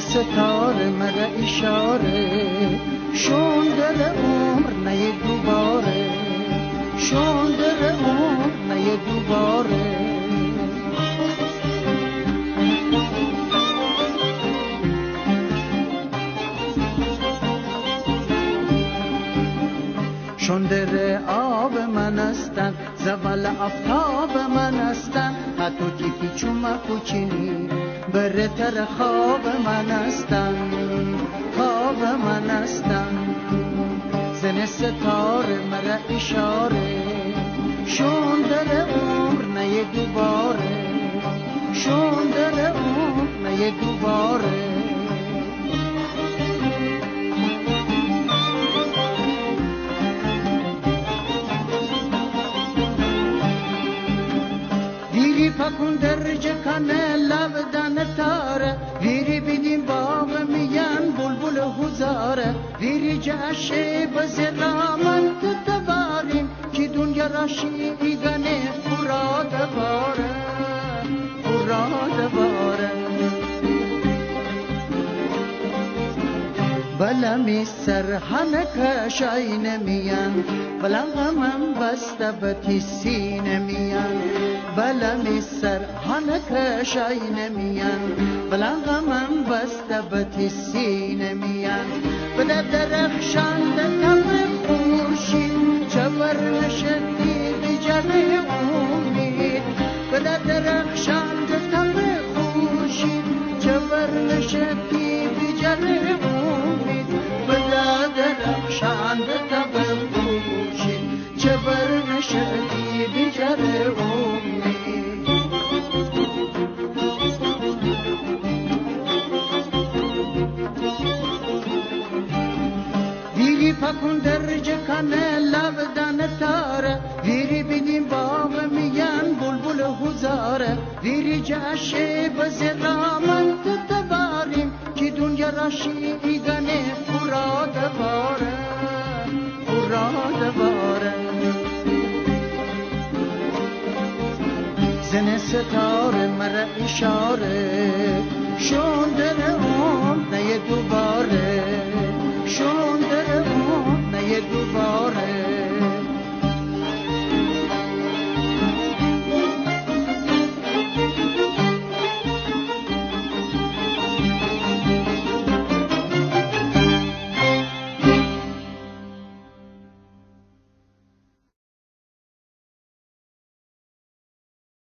ستاره مرا اشاره شون در عمر نه دوباره شون در عمر نه دوباره شون در آب من هستن زوال آفتاب من هستن حتی که پیچوم پوچینی برتر خواب من هستن خواب من هستن زن ستاره مرا اشاره شون در عمر نه دوباره شون در عمر نه دوباره پکن درج کنه لبدن تاره ویری بیدیم باغ میان بلبل هزاره ویری جشه بزرامن تتباریم که دنیا راشی ایگانه فراد باره فراد باره بلمی سرحنه کشای نمیان بلغمم بسته بتی سینه میان بلمی سرحنه کشای نمیان بلغمم بسته بتی سینه میان بده درخشان تب خورشید چبر نشدی بجره امید بده درخشان تب خورشید چبر نشدی بجره امید بده درخشان تب خورشید چبر نشدی بجره امید ویری پکن درج کنه لبدن تاره ویری بیدیم باغ میان بلبل هزاره ویری جشه بزرامن تتباریم که دنیا راشی ایگانه فراد باره فراد باره زن ستاره مرا اشاره شون در عمر نه دوباره